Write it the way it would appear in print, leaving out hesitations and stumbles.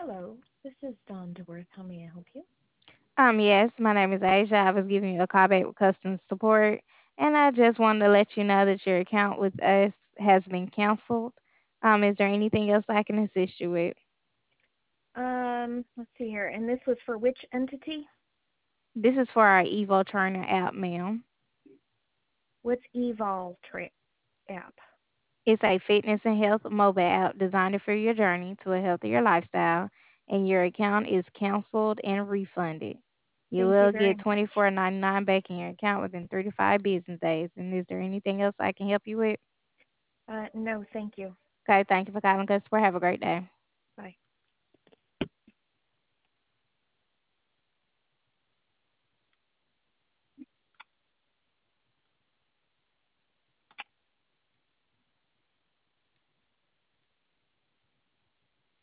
Hello, this is Dawn DeWorth. How may I help you? Yes, my name is Asia. I was giving you a call back with customer support, and I just wanted to let you know that your account with us has been canceled. Is there anything else I can assist you with? Let's see here. And this was for which entity? This is for our Evo Trainer app, ma'am. What's Evolve app? It's a fitness and health mobile app designed for your journey to a healthier lifestyle, and your account is canceled and refunded. You Thank you will very get much. $24.99 back in your account within 35 business days. And is there anything else I can help you with? No, thank you. Okay, thank you for calling customer. Have a great day.